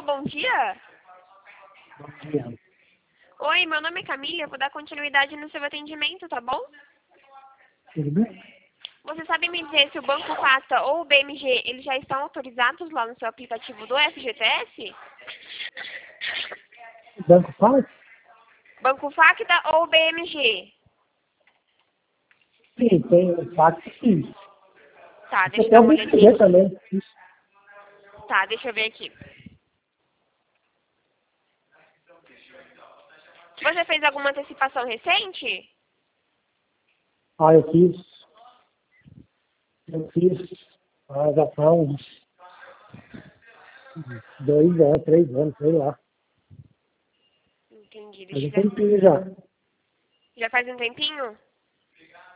bom dia. Bom dia. Oi, meu nome é Camila, eu vou dar continuidade no seu atendimento, tá bom? Tudo bem? Você sabe me dizer se o Banco Facta ou o BMG, eles já estão autorizados lá no seu aplicativo do FGTS? O banco faz? Banco Facta ou BMG? Sim, tem o pacto, sim. Tá, deixa Você eu dar tem o uma BMG olhadinha. também. Isso. Tá, deixa eu ver aqui. Você fez alguma antecipação recente? Ah, eu fiz, já são uns 2 anos, 3 anos, sei lá. Entendi, Faz deixa um eu ver. tempinho já. Já faz um tempinho?